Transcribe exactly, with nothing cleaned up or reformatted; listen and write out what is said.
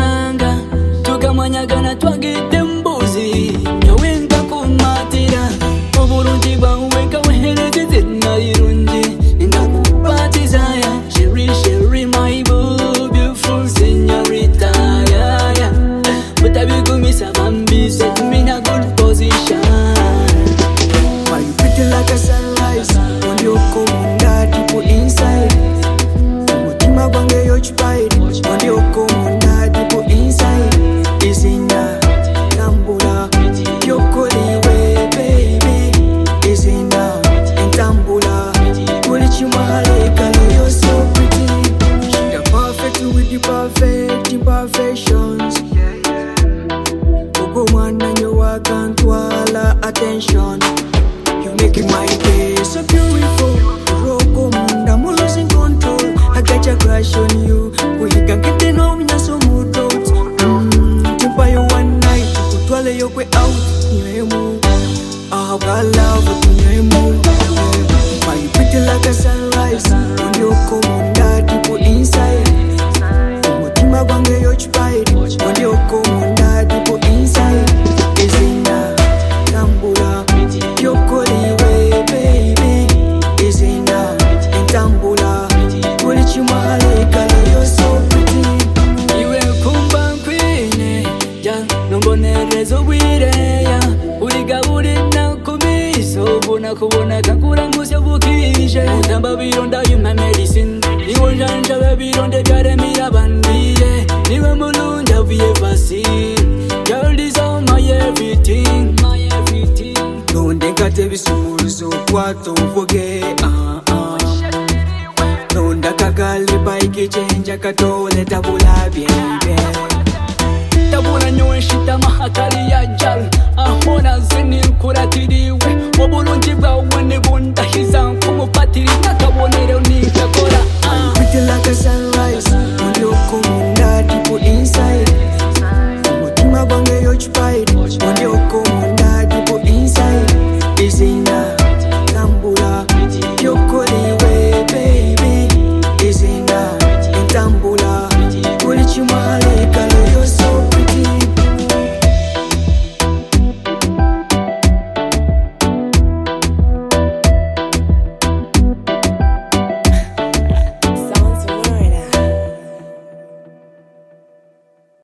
shanga tukamanyagana twagite mbuzi nyowenda kumatira obulungi bwawe kawehereze nairungi ndakubatiza Sherry Sherry my boo beautiful señorita yeah, yeah. Butabigumisa bambi set me in a good position. Why you pretty like a sunrise when you come that deep inside mutima gwange yochipaid when you come that deep inside izinda tambula yokoliwe baby izinda entambula kuli chimale kale you're so pretty you're perfect with the perfect imperfections Ogo mwana nyowa kantwala attention you making my day so beautiful Roko munda I'm losing control I got your crush on you we can get to know me so mood out mm timpa you one night kutwale yokwe out nyemu I got love with nyemu why you pretty like a sunrise when you come on that deep inside mutima gwange yochipaid when you come on that deep inside izinda tambula yokoliwe baby izinda entambula kuli chimale kale you're so pretty iwe kumba nkwine ja nombonereza obwireya uligaburi nakumiso bona kubona kakurangusa bukije utamba bironda yuma medicine niwe njanja babironde byaremira bandiye niwe mulunja have you ever seen girl is all my everything my everything nonde kate bisumuruzo kwato uvuge ah ah nonda kakale bike chenja katole tabula baby tabula nyoshita mahakali ya jal ahona zini kuratiriwe obulungi bwawe ne bunda hiza kumupatiri